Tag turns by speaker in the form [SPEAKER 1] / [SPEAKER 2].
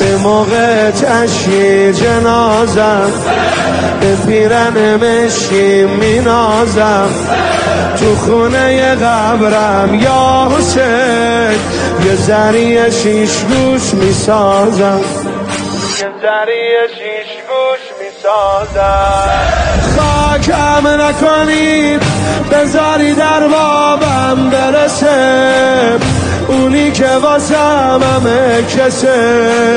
[SPEAKER 1] موقع تشییع جنازم به پیرن مشکی مینازم، تو خونه قبرم یا حسین یه ذریع شیش گوش میسازم، یه ذریع شیش گوش میسازم. خاکم نکنید بذاری در بابم برسه، اونی که واسم همه کسه.